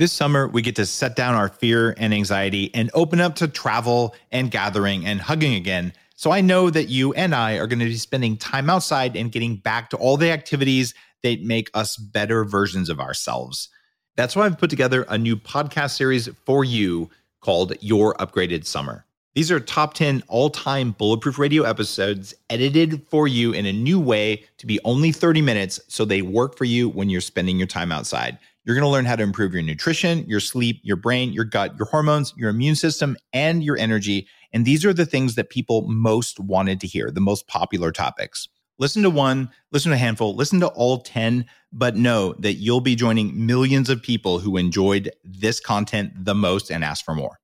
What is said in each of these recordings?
This summer, we get to set down our fear and anxiety and open up to travel and gathering and hugging again. So I know that you and I are going to be spending time outside and getting back to all the activities that make us better versions of ourselves. That's why I've put together a new podcast series for you called Your Upgraded Summer. These are top 10 all-time Bulletproof Radio episodes edited for you in a new way to be only 30 minutes so they work for you when you're spending your time outside. You're going to learn how to improve your nutrition, your sleep, your brain, your gut, your hormones, your immune system, and your energy. And these are the things that people most wanted to hear, the most popular topics. Listen to one, listen to a handful, listen to all 10, but know that you'll be joining millions of people who enjoyed this content the most and asked for more.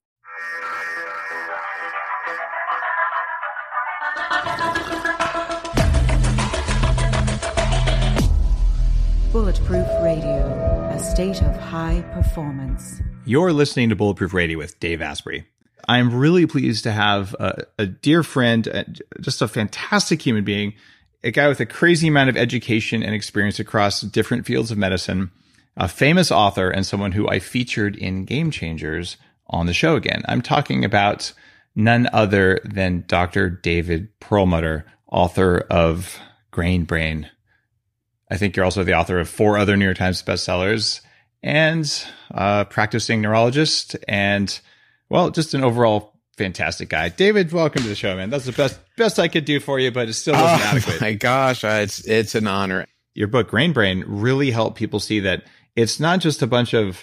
Bulletproof Radio, a state of high performance. You're listening to Bulletproof Radio with Dave Asprey. I'm really pleased to have a dear friend, just a fantastic human being, a guy with a crazy amount of education and experience across different fields of medicine, a famous author, and someone who I featured in Game Changers on the show again. I'm talking about none other than Dr. David Perlmutter, author of Grain Brain. I think you're also the author of 4 other New York Times bestsellers and practicing neurologist and, well, just an overall fantastic guy. David, welcome to the show, man. That's the best I could do for you, but it still wasn't adequate. Oh my gosh, it's an honor. Your book, Grain Brain, really helped people see that it's not just a bunch of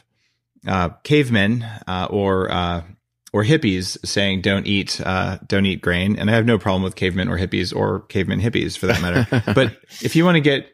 cavemen or hippies saying don't eat grain. And I have no problem with cavemen or hippies or caveman hippies for that matter. But if you want to get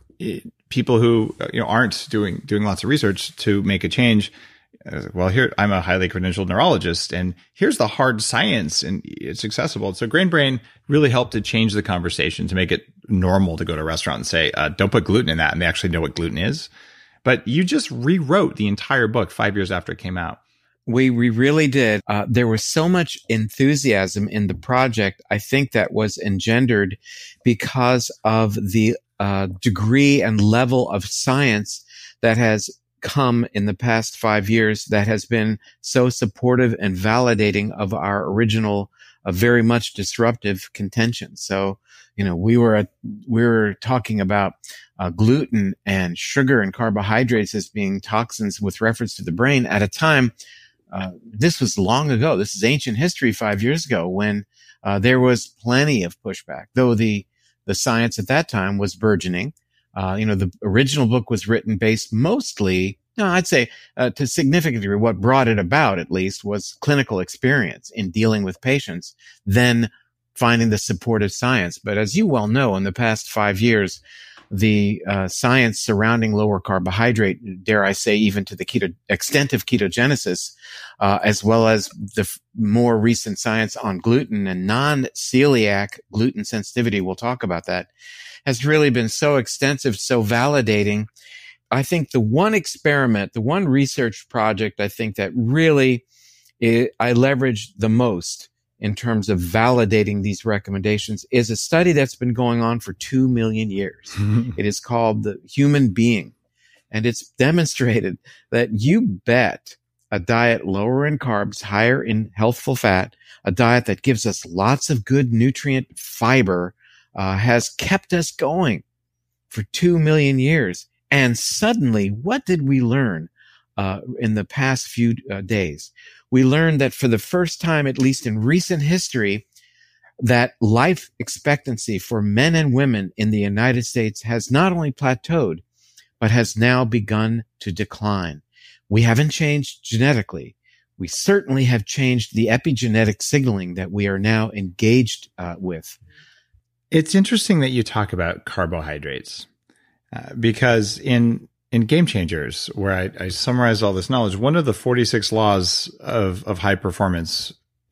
people who aren't doing lots of research to make a change, well, here I'm a highly credentialed neurologist, and here's the hard science, and it's accessible. So Grain Brain really helped to change the conversation to make it normal to go to a restaurant and say, don't put gluten in that, and they actually know what gluten is. But you just rewrote the entire book 5 years after it came out. We really did. There was so much enthusiasm in the project. I think that was engendered because of the degree and level of science that has come in the past 5 years that has been so supportive and validating of our original, very much disruptive contention. So, we were talking about gluten and sugar and carbohydrates as being toxins with reference to the brain at a time. This was long ago. This is ancient history 5 years ago when there was plenty of pushback, though the science at that time was burgeoning. The original book was written based mostly, I'd say to significant degree, what brought it about at least was clinical experience in dealing with patients, then finding the supportive science. But as you well know, in the past 5 years, the science surrounding lower carbohydrate, dare I say, even to the extent of ketogenesis, as well as the more recent science on gluten and non-celiac gluten sensitivity, we'll talk about that, has really been so extensive, so validating. I think the one experiment, the one research project I think that really I leveraged the most in terms of validating these recommendations is a study that's been going on for 2 million years. It is called The Human Being. And it's demonstrated that you bet a diet lower in carbs, higher in healthful fat, a diet that gives us lots of good nutrient fiber, has kept us going for 2 million years. And suddenly, what did we learn in the past few days? We learned that for the first time, at least in recent history, that life expectancy for men and women in the United States has not only plateaued, but has now begun to decline. We haven't changed genetically. We certainly have changed the epigenetic signaling that we are now engaged with. It's interesting that you talk about carbohydrates because in Game Changers, where I summarize all this knowledge, one of the 46 laws of high performance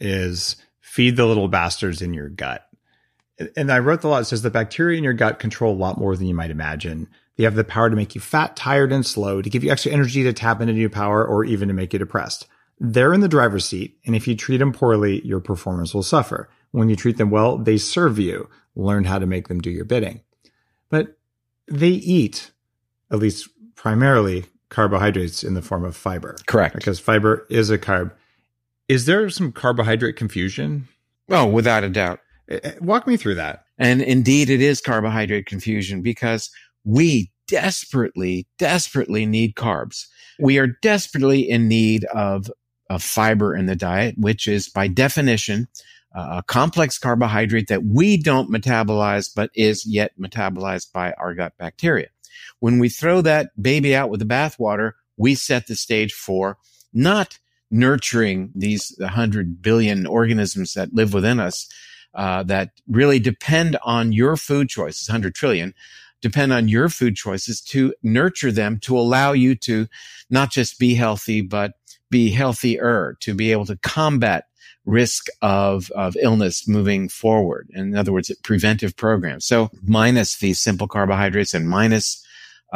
is feed the little bastards in your gut. And I wrote the law. It says the bacteria in your gut control a lot more than you might imagine. They have the power to make you fat, tired, and slow, to give you extra energy to tap into new power, or even to make you depressed. They're in the driver's seat, and if you treat them poorly, your performance will suffer. When you treat them well, they serve you. Learn how to make them do your bidding. But they eat, at least primarily, carbohydrates in the form of fiber. Correct. Because fiber is a carb. Is there some carbohydrate confusion? Oh, without a doubt. Walk me through that. And indeed, it is carbohydrate confusion because we desperately need carbs. We are desperately in need of fiber in the diet, which is by definition a complex carbohydrate that we don't metabolize, but is yet metabolized by our gut bacteria. When we throw that baby out with the bathwater, we set the stage for not nurturing these 100 billion organisms that live within us, that really depend on your food choices, 100 trillion, depend on your food choices to nurture them, to allow you to not just be healthy, but be healthier, to be able to combat risk of illness moving forward. In other words, preventive programs. So minus these simple carbohydrates and minus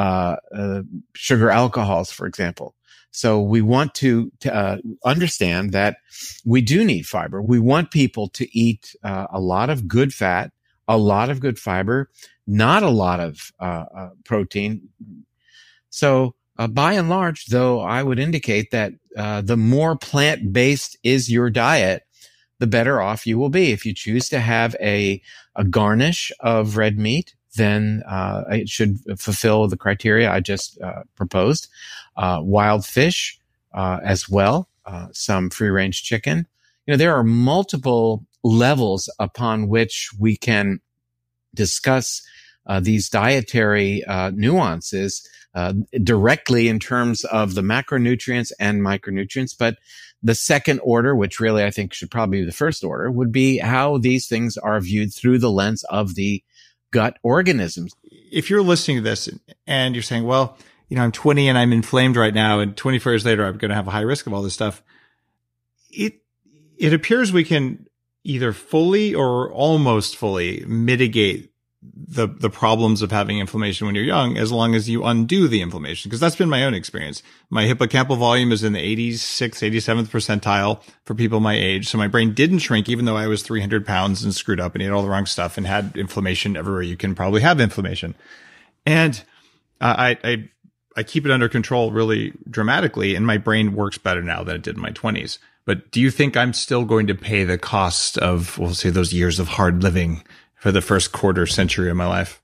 sugar alcohols, for example. So we want to understand that we do need fiber. We want people to eat a lot of good fat, a lot of good fiber, not a lot of protein. So by and large, though, I would indicate that the more plant-based is your diet, the better off you will be. If you choose to have a garnish of red meat, then it should fulfill the criteria I just proposed. Wild fish as well, some free-range chicken. There are multiple levels upon which we can discuss these dietary nuances directly in terms of the macronutrients and micronutrients. But the second order, which really I think should probably be the first order, would be how these things are viewed through the lens of the gut organisms. If you're listening to this and you're saying, well, I'm 20 and I'm inflamed right now, and 24 years later, I'm going to have a high risk of all this stuff. It appears we can either fully or almost fully mitigate the problems of having inflammation when you're young, as long as you undo the inflammation. Because that's been my own experience. My hippocampal volume is in the 86th, 87th percentile for people my age. So my brain didn't shrink, even though I was 300 pounds and screwed up and ate all the wrong stuff and had inflammation everywhere you can probably have inflammation. And I keep it under control really dramatically, and my brain works better now than it did in my 20s. But do you think I'm still going to pay the cost of, we'll say, those years of hard living for the first quarter century of my life?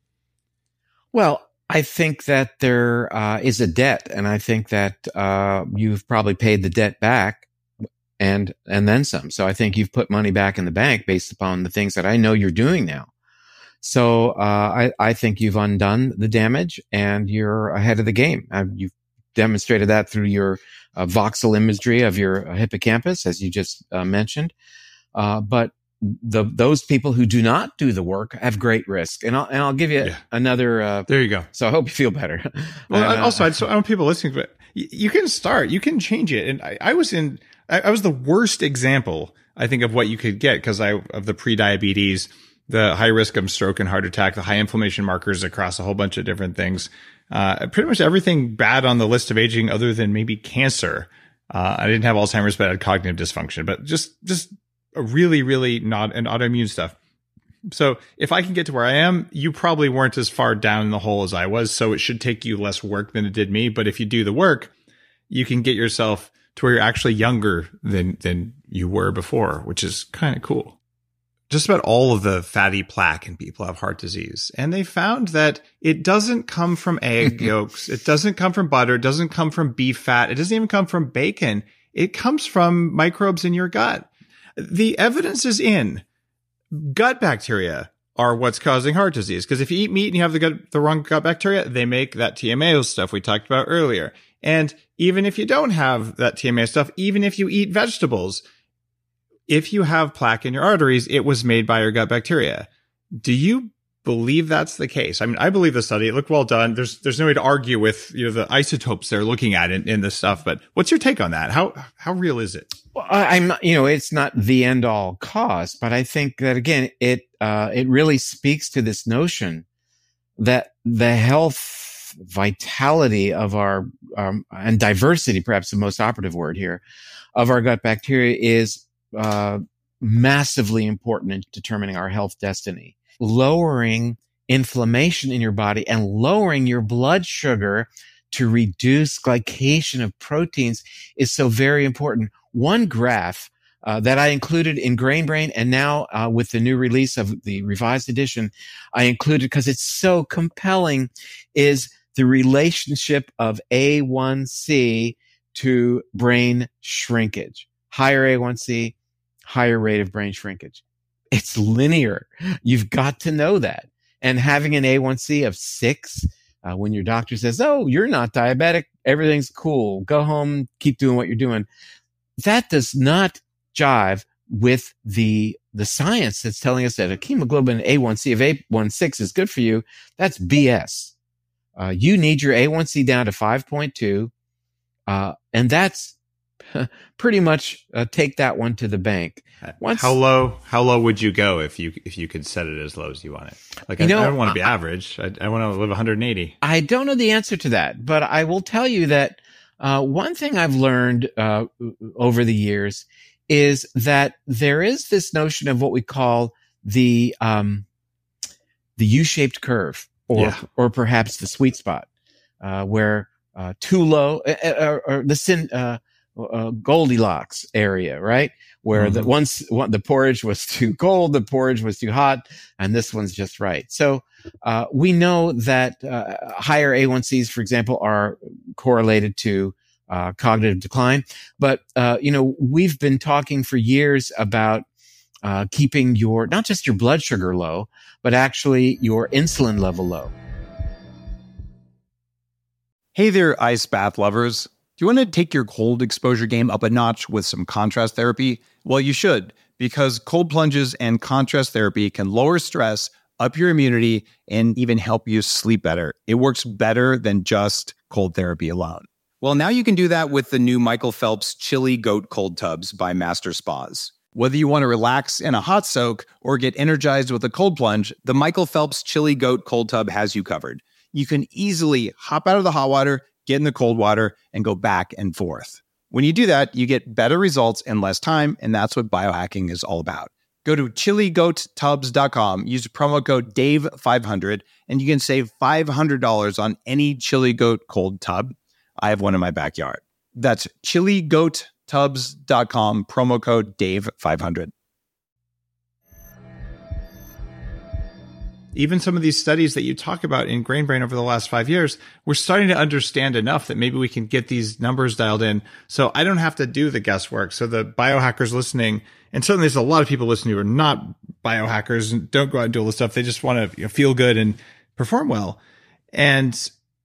Well, I think that there is a debt, and I think that you've probably paid the debt back and then some. So I think you've put money back in the bank based upon the things that I know you're doing now. So I think you've undone the damage and you're ahead of the game. You've demonstrated that through your voxel imagery of your hippocampus, as you just mentioned. But those people who do not do the work have great risk. And I'll give you another. There you go. So I hope you feel better. Well, also, I want people listening, but you can start. You can change it. And I was the worst example, I think, of what you could get because of the pre-diabetes, the high risk of stroke and heart attack, the high inflammation markers across a whole bunch of different things. Pretty much everything bad on the list of aging other than maybe cancer. I didn't have Alzheimer's, but I had cognitive dysfunction, but just really, really not an autoimmune stuff. So if I can get to where I am, you probably weren't as far down the hole as I was. So it should take you less work than it did me. But if you do the work, you can get yourself to where you're actually younger than you were before, which is kind of cool. Just about all of the fatty plaque in people have heart disease. And they found that it doesn't come from egg yolks. It doesn't come from butter. It doesn't come from beef fat. It doesn't even come from bacon. It comes from microbes in your gut. The evidence is in gut bacteria are what's causing heart disease. Because if you eat meat and you have the wrong gut bacteria, they make that TMAO stuff we talked about earlier. And even if you don't have that TMAO stuff, even if you eat vegetables, if you have plaque in your arteries, it was made by your gut bacteria. Do you believe that's the case? I mean, I believe the study. It looked well done. There's no way to argue with the isotopes they're looking at in this stuff. But what's your take on that? How real is it? Well, it's not the end all cause, but I think that again, it really speaks to this notion that the health, vitality of our and diversity, perhaps the most operative word here, of our gut bacteria is massively important in determining our health destiny. Lowering inflammation in your body and lowering your blood sugar to reduce glycation of proteins is so very important. One graph that I included in Grain Brain, and now with the new release of the revised edition, I included because it's so compelling, is the relationship of A1C to brain shrinkage. Higher A1C, higher rate of brain shrinkage. It's linear. You've got to know that. And having an A1C of 6, when your doctor says, oh, you're not diabetic, everything's cool, go home, keep doing what you're doing. That does not jive with the science that's telling us that a hemoglobin A1C of 8.16 is good for you. That's BS. You need your A1C down to 5.2. And that's pretty much take that one to the bank. How low would you go if you could set it as low as you want it? Like, I don't want to be average. I want to live 180. I don't know the answer to that, but I will tell you that one thing I've learned over the years is that there is this notion of what we call the U-shaped curve, or perhaps the sweet spot, where too low, or the Goldilocks area, right? Where the porridge was too cold, the porridge was too hot, and this one's just right. So we know that higher A1Cs, for example, are correlated to cognitive decline. But we've been talking for years about keeping not just your blood sugar low, but actually your insulin level low. Hey there, ice bath lovers. Do you want to take your cold exposure game up a notch with some contrast therapy? Well, you should, because cold plunges and contrast therapy can lower stress, up your immunity, and even help you sleep better. It works better than just cold therapy alone. Well, now you can do that with the new Michael Phelps Chili Goat Cold Tubs by Master Spas. Whether you want to relax in a hot soak or get energized with a cold plunge, the Michael Phelps Chili Goat Cold Tub has you covered. You can easily hop out of the hot water, get in the cold water, and go back and forth. When you do that, you get better results in less time, and that's what biohacking is all about. Go to chiligoattubs.com, use promo code DAVE500, and you can save $500 on any Chili Goat cold tub. I have one in my backyard. That's chiligoattubs.com, promo code DAVE500. Even some of these studies that you talk about in Grain Brain over the last 5 years, we're starting to understand enough that maybe we can get these numbers dialed in. So I don't have to do the guesswork. So the biohackers listening, and certainly there's a lot of people listening who are not biohackers and don't go out and do all this stuff. They just want to feel good and perform well. And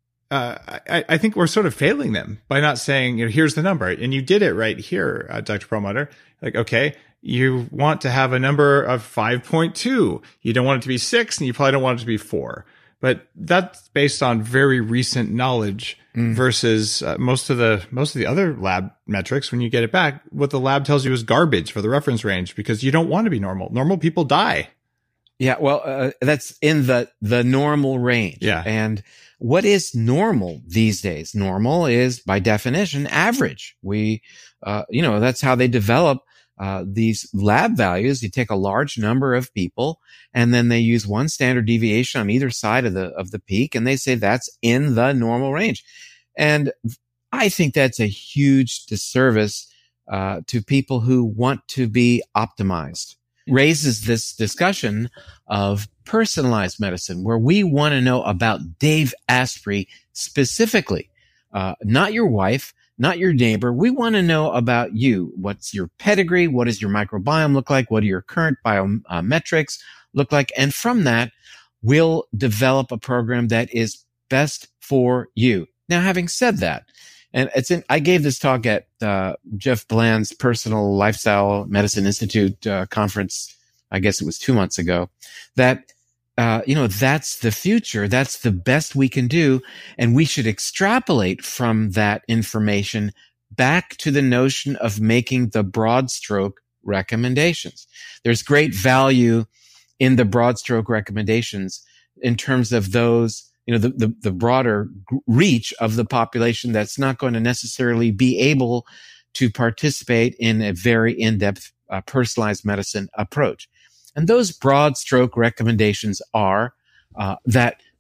I think we're sort of failing them by not saying, here's the number. And you did it right here, Dr. Perlmutter. Like, okay, you want to have a number of 5.2. You don't want it to be 6, and you probably don't want it to be 4. But that's based on very recent knowledge versus most of the other lab metrics. When you get it back, what the lab tells you is garbage for the reference range, because you don't want to be normal. Normal people die. Yeah, well, that's in the normal range. Yeah. And what is normal these days? Normal is, by definition, average. We, that's how they develop these lab values. You take a large number of people, and then they use one standard deviation on either side of the peak, and they say that's in the normal range. And I think that's a huge disservice to people who want to be optimized. Raises this discussion of personalized medicine, where we want to know about Dave Asprey specifically, not your wife, not your neighbor. We want to know about you. What's your pedigree? What does your microbiome look like? What do your current biometrics look like? And from that, we'll develop a program that is best for you. Now, having said that, and I gave this talk at Jeff Bland's Personal Lifestyle Medicine Institute conference, I guess it was 2 months ago, that that's the future. That's the best we can do. And we should extrapolate from that information back to the notion of making the broad stroke recommendations. There's great value in the broad stroke recommendations in terms of those, the broader reach of the population that's not going to necessarily be able to participate in a very in-depth personalized medicine approach. And those broad stroke recommendations are that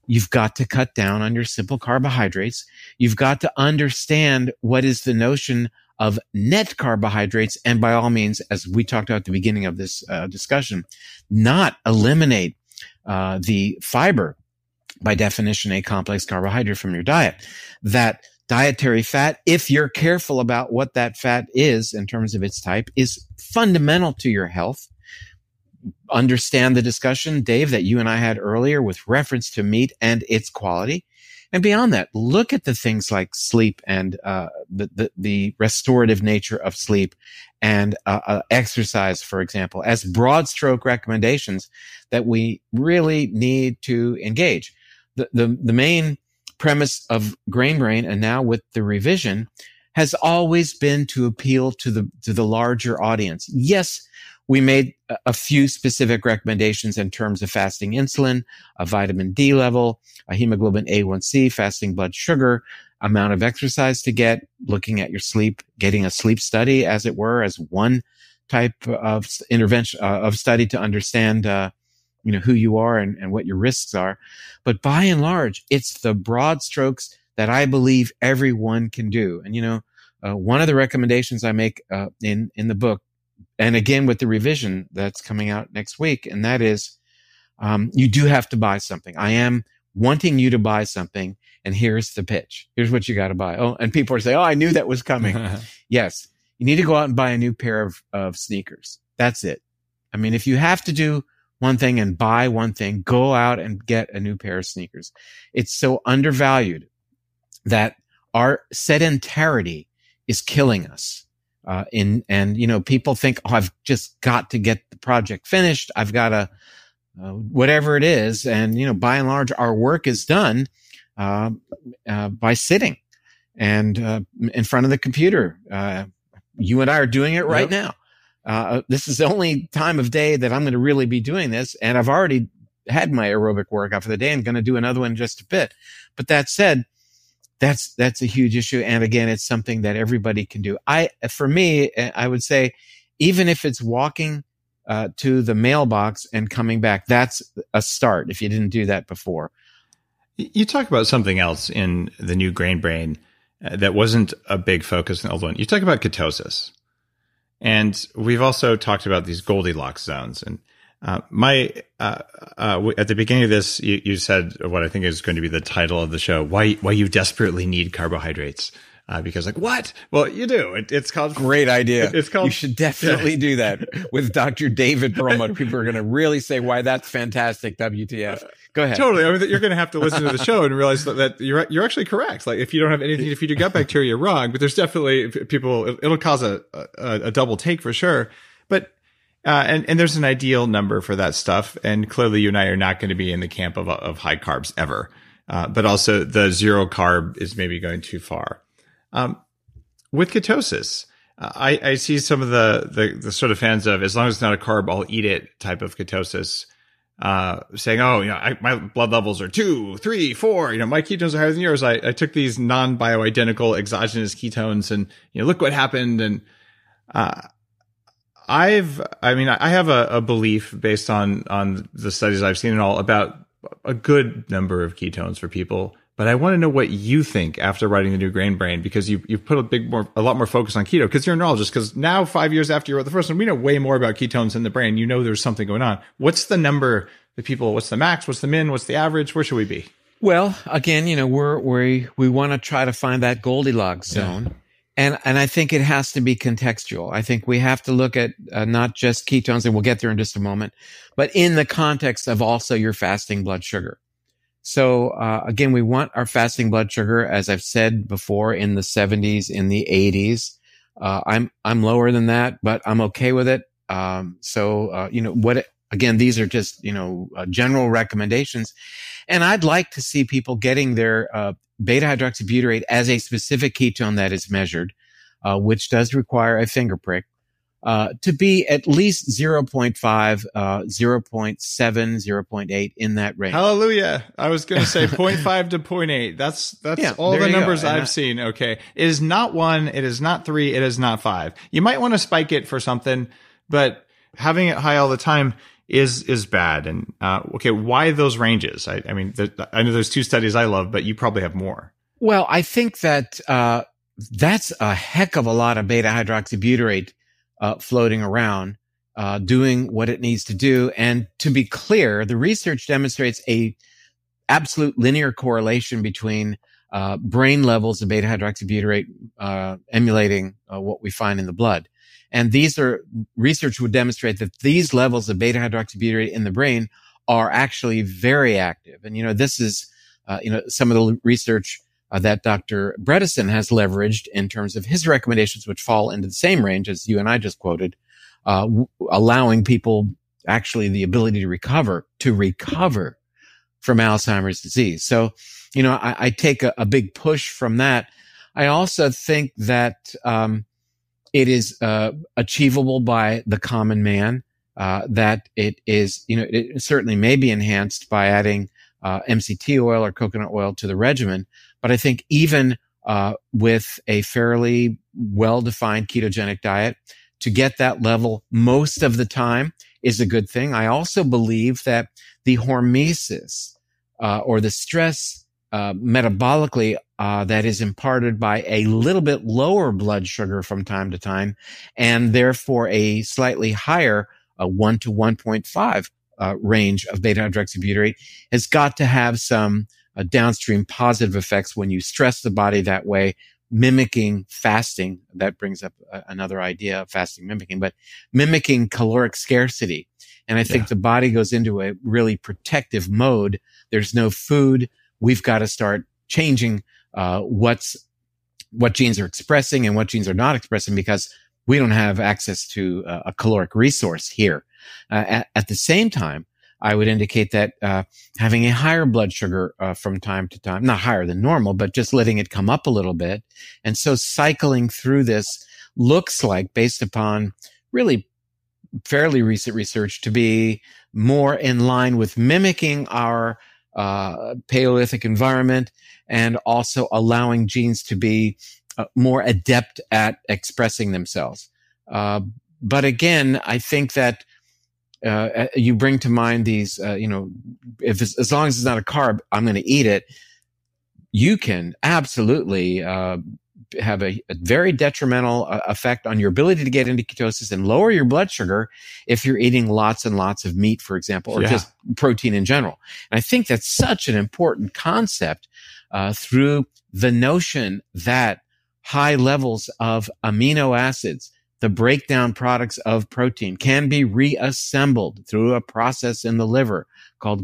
you've got to cut down on your simple carbohydrates. You've got to understand what is the notion of net carbohydrates. And by all means, as we talked about at the beginning of this discussion, not eliminate the fiber, by definition, a complex carbohydrate from your diet. That dietary fat, if you're careful about what that fat is in terms of its type, is fundamental to your health. Understand the discussion, Dave, that you and I had earlier with reference to meat and its quality. And beyond that, look at the things like sleep and the restorative nature of sleep and exercise, for example, as broad stroke recommendations that we really need to engage. The main premise of Grain Brain, and now with the revision, has always been to appeal to the larger audience. Yes, we made a few specific recommendations in terms of fasting insulin, a vitamin D level, a hemoglobin A1C, fasting blood sugar, amount of exercise to get, looking at your sleep, getting a sleep study, as it were, as one type of intervention of study to understand, who you are and what your risks are. But by and large, it's the broad strokes that I believe everyone can do. And, one of the recommendations I make in the book, and again with the revision that's coming out next week, and that is, you do have to buy something. I am wanting you to buy something, and here's the pitch. Here's what you got to buy. Oh, and people are saying, "Oh, I knew that was coming." Yes, you need to go out and buy a new pair of sneakers. That's it. I mean, if you have to do one thing and buy one thing, go out and get a new pair of sneakers. It's so undervalued that our sedentarity is killing us. People think, oh, I've just got to get the project finished. I've got to, whatever it is. And, by and large, our work is done, by sitting and, in front of the computer. You and I are doing it right now. This is the only time of day that I'm going to really be doing this. And I've already had my aerobic workout for the day and going to do another one in just a bit. But that said, that's a huge issue. And again, it's something that everybody can do. For me, I would say, even if it's walking to the mailbox and coming back, that's a start if you didn't do that before. You talk about something else in the new Grain Brain that wasn't a big focus in the old one. You talk about ketosis. And we've also talked about these Goldilocks zones. And at the beginning of this, you said what I think is going to be the title of the show: why you desperately need carbohydrates. Because what? Well, you do. It's called great idea. It's called. You should definitely do that with Dr. David Perlmutter. People are going to really say why that's fantastic. WTF? Go ahead. Totally. I mean, you're going to have to listen to the show and realize that you're actually correct. Like, if you don't have anything to feed your gut bacteria, you're wrong. But there's definitely people. It'll cause a double take for sure. But and there's an ideal number for that stuff. And clearly, you and I are not going to be in the camp of high carbs ever. But also, the zero carb is maybe going too far. With ketosis, I see some of the sort of fans of, as long as it's not a carb, I'll eat it type of ketosis, saying, oh, my blood levels are 2, 3, 4, my ketones are higher than yours. I took these non-bioidentical exogenous ketones and, look what happened. And, I have a belief based on the studies I've seen and all about a good number of ketones for people. But I want to know what you think after writing the new Grain Brain, because you've put a lot more focus on keto, because you're a neurologist. Because now, 5 years after you wrote the first one, we know way more about ketones in the brain. There's something going on. What's the number that people? What's the max? What's the min? What's the average? Where should we be? Well, again, we want to try to find that Goldilocks zone, and I think it has to be contextual. I think we have to look at not just ketones, and we'll get there in just a moment, but in the context of also your fasting blood sugar. So, again, we want our fasting blood sugar, as I've said before, in the 70s, in the 80s. I'm lower than that, but I'm okay with it. Again, these are just, general recommendations. And I'd like to see people getting their, beta hydroxybutyrate as a specific ketone that is measured, which does require a finger prick. To be at least 0.5, 0.7, 0.8 in that range. Hallelujah. I was going to say 0.5 to 0.8. That's all the numbers I've seen. Okay. It is not 1. It is not 3. It is not 5. You might want to spike it for something, but having it high all the time, is bad. And okay, why those ranges? I mean, I know there's 2 studies I love, but you probably have more. Well, I think that that's a heck of a lot of beta hydroxybutyrate floating around, doing what it needs to do. And to be clear, the research demonstrates a absolute linear correlation between brain levels of beta hydroxybutyrate emulating what we find in the blood. And research would demonstrate that these levels of beta hydroxybutyrate in the brain are actually very active. And, this is, some of the research that Dr. Bredesen has leveraged in terms of his recommendations, which fall into the same range as you and I just quoted, allowing people actually the ability to recover from Alzheimer's disease. So, I take a big push from that. I also think that it is achievable by the common man, that it is, it certainly may be enhanced by adding MCT oil or coconut oil to the regimen. But I think even with a fairly well-defined ketogenic diet, to get that level most of the time is a good thing. I also believe that the hormesis or the stress metabolically that is imparted by a little bit lower blood sugar from time to time, and therefore a slightly higher 1 to 1.5 range of beta hydroxybutyrate, has got to have some downstream positive effects when you stress the body that way, mimicking fasting. That brings up another idea of fasting mimicking, but mimicking caloric scarcity. And I think the body goes into a really protective mode. There's no food. We've got to start changing what genes are expressing and what genes are not expressing, because we don't have access to a caloric resource here. At the same time, I would indicate that having a higher blood sugar from time to time, not higher than normal, but just letting it come up a little bit. And so cycling through this looks like, based upon really fairly recent research, to be more in line with mimicking our Paleolithic environment, and also allowing genes to be more adept at expressing themselves. But again, I think that you bring to mind these, as long as it's not a carb, I'm going to eat it. You can absolutely have a very detrimental effect on your ability to get into ketosis and lower your blood sugar if you're eating lots and lots of meat, for example, or just protein in general. And I think that's such an important concept through the notion that high levels of amino acids, the breakdown products of protein, can be reassembled through a process in the liver called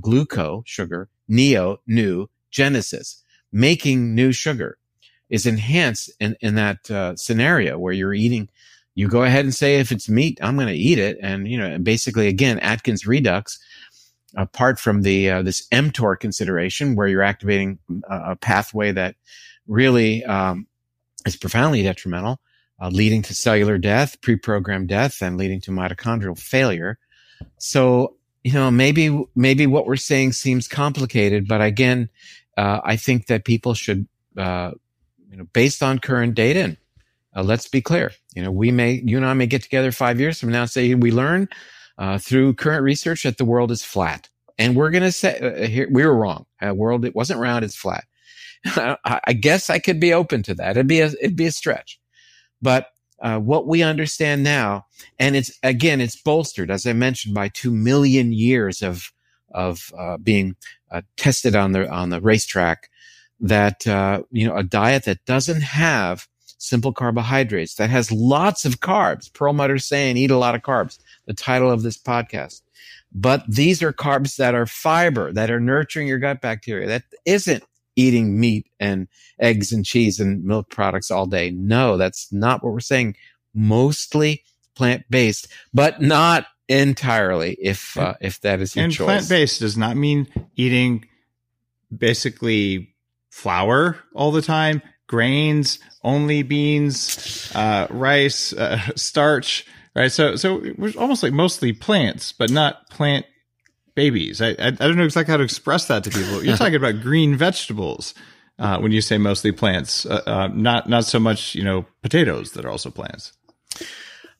gluconeogenesis. Making new sugar is enhanced in that scenario where you're eating. You go ahead and say, if it's meat, I'm going to eat it. And, basically, again, Atkins redux, apart from the this mTOR consideration, where you're activating a pathway that really is profoundly detrimental, leading to cellular death, pre-programmed death, and leading to mitochondrial failure. So, maybe what we're saying seems complicated, but again, I think that people should, based on current data, and let's be clear, you and I may get together 5 years from now and say we learn through current research that the world is flat, and we're going to say here we were wrong. World, it wasn't round; it's flat. I guess I could be open to that. It'd be a stretch. But what we understand now, and it's bolstered, as I mentioned, by 2 million years of being tested on the racetrack, that a diet that doesn't have simple carbohydrates, that has lots of carbs. Perlmutter's saying eat a lot of carbs, the title of this podcast. But these are carbs that are fiber, that are nurturing your gut bacteria. That isn't eating meat and eggs and cheese and milk products all day. No, that's not what we're saying. Mostly plant-based, but not entirely, if that is your choice. And plant-based does not mean eating basically flour all the time, grains, only beans, rice, starch, right? So we're almost like mostly plants, but not plant babies. I don't know exactly how to express that to people. You're talking about green vegetables when you say mostly plants, not so much potatoes that are also plants.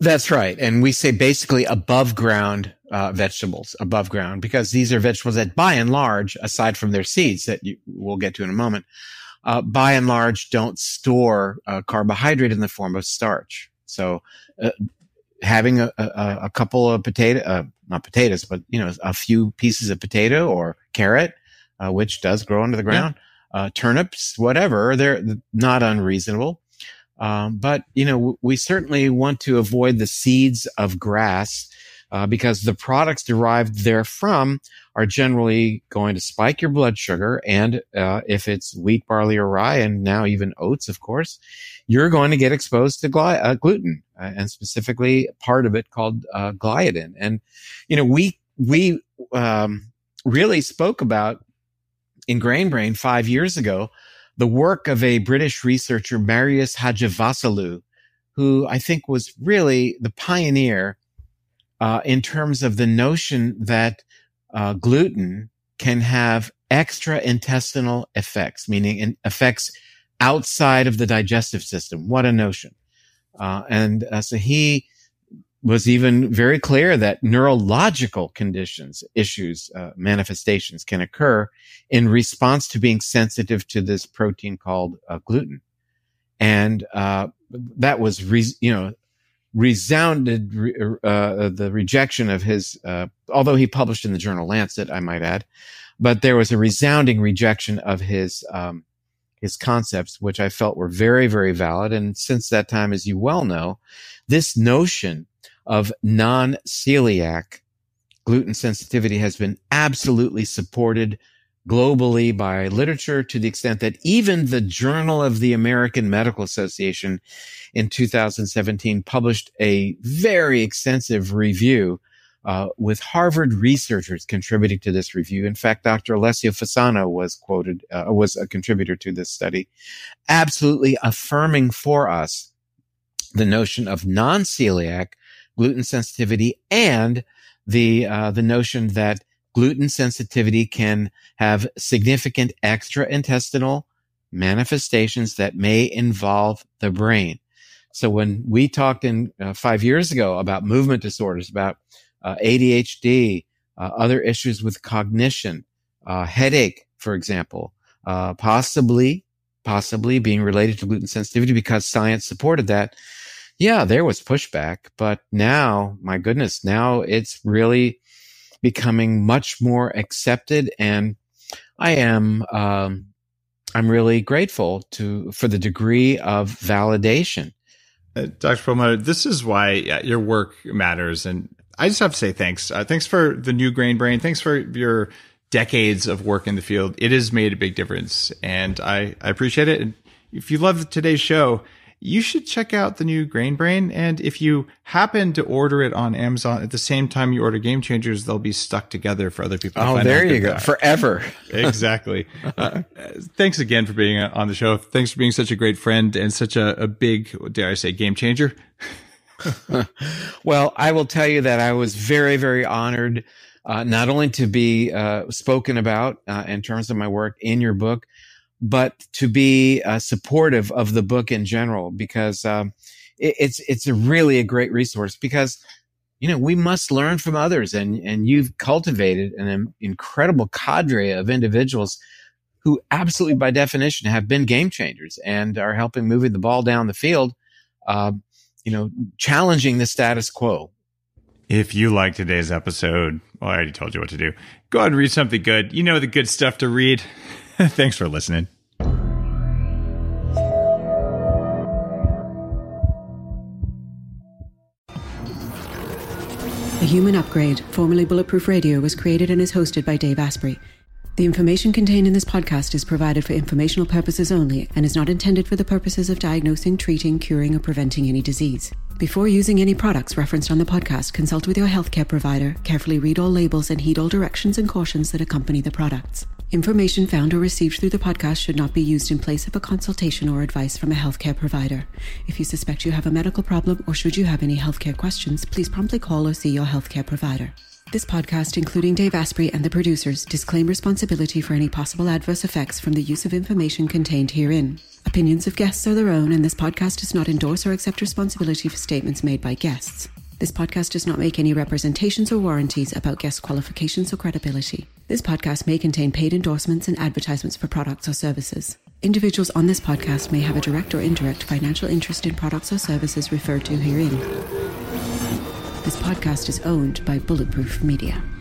That's right. And we say basically above ground vegetables, above ground, because these are vegetables that by and large, aside from their seeds that we'll get to in a moment, by and large don't store carbohydrate in the form of starch. So having a couple of not potatoes, but a few pieces of potato or carrot, which does grow under the ground, turnips, whatever, they're not unreasonable. But we certainly want to avoid the seeds of grass because the products derived therefrom are generally going to spike your blood sugar. And if it's wheat, barley, or rye, and now even oats, of course, you're going to get exposed to gluten, and specifically part of it called gliadin. And we really spoke about in Grain Brain 5 years ago the work of a British researcher, Marius Hadjivassiliou, who I think was really the pioneer in terms of the notion that gluten can have extra-intestinal effects, meaning effects outside of the digestive system. What a notion. So he was even very clear that neurological conditions, issues, manifestations can occur in response to being sensitive to this protein called gluten. And that was, resounded the rejection of his, although he published in the journal Lancet, I might add, but there was a resounding rejection of his concepts, which I felt were very, very valid. And since that time, as you well know, this notion of non-celiac gluten sensitivity has been absolutely supported globally by literature, to the extent that even the Journal of the American Medical Association in 2017 published a very extensive review with Harvard researchers contributing to this review. In fact, Dr. Alessio Fasano was quoted, was a contributor to this study, absolutely affirming for us the notion of non-celiac gluten sensitivity and the notion that gluten sensitivity can have significant extra-intestinal manifestations that may involve the brain. So when we talked 5 years ago about movement disorders, about ADHD, other issues with cognition, headache, for example, possibly being related to gluten sensitivity because science supported that. Yeah, there was pushback, but now, my goodness, now it's really becoming much more accepted, and I'm really grateful for the degree of validation. Dr. Perlmutter, this is why your work matters, and I just have to say thanks. Thanks for the new Grain Brain. Thanks for your decades of work in the field. It has made a big difference, and I appreciate it. And if you love today's show, you should check out the new Grain Brain. And if you happen to order it on Amazon at the same time you order Game Changers, they'll be stuck together for other people to find out. Oh, there you go. Forever. Exactly. Thanks again for being on the show. Thanks for being such a great friend and such a big, dare I say, game changer. Well, I will tell you that I was very, very honored not only to be spoken about in terms of my work in your book, but to be supportive of the book in general, because it's really a great resource. Because we must learn from others, and you've cultivated an incredible cadre of individuals who absolutely, by definition, have been game changers and are helping moving the ball down the field. Challenging the status quo. If you like today's episode, well, I already told you what to do. Go ahead and read something good. You know the good stuff to read. Thanks for listening. The Human Upgrade, formerly Bulletproof Radio, was created and is hosted by Dave Asprey. The information contained in this podcast is provided for informational purposes only and is not intended for the purposes of diagnosing, treating, curing, or preventing any disease. Before using any products referenced on the podcast, consult with your healthcare provider, carefully read all labels, and heed all directions and cautions that accompany the products. Information found or received through the podcast should not be used in place of a consultation or advice from a healthcare provider. If you suspect you have a medical problem or should you have any healthcare questions, please promptly call or see your healthcare provider. This podcast, including Dave Asprey and the producers, disclaim responsibility for any possible adverse effects from the use of information contained herein. Opinions of guests are their own, and this podcast does not endorse or accept responsibility for statements made by guests. This podcast does not make any representations or warranties about guest qualifications or credibility. This podcast may contain paid endorsements and advertisements for products or services. Individuals on this podcast may have a direct or indirect financial interest in products or services referred to herein. This podcast is owned by Bulletproof Media.